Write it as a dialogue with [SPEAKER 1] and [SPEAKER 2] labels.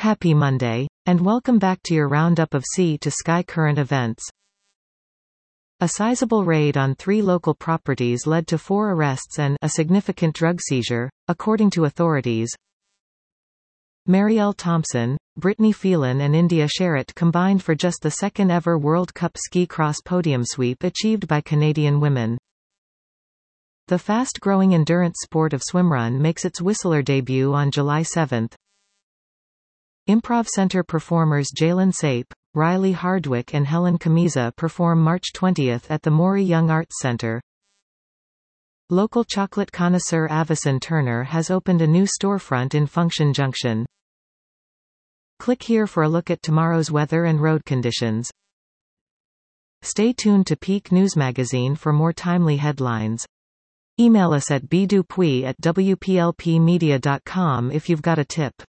[SPEAKER 1] Happy Monday, and welcome back to your roundup of Sea to Sky current events. A sizable raid on 3 local properties led to 4 arrests and a significant drug seizure, according to authorities. Marielle Thompson, Brittany Phelan and India Sherratt combined for just the second ever World Cup ski cross podium sweep achieved by Canadian women. The fast-growing endurance sport of swimrun makes its Whistler debut on July 7. Improv Center performers Jalen Sape, Riley Hardwick and Helen Camiza perform March 20 at the Maury Young Arts Center. Local chocolate connoisseur Avison Turner has opened a new storefront in Function Junction. Click here for a look at tomorrow's weather and road conditions. Stay tuned to Peak News Magazine for more timely headlines. Email us at bdupuy@wplpmedia.com if you've got a tip.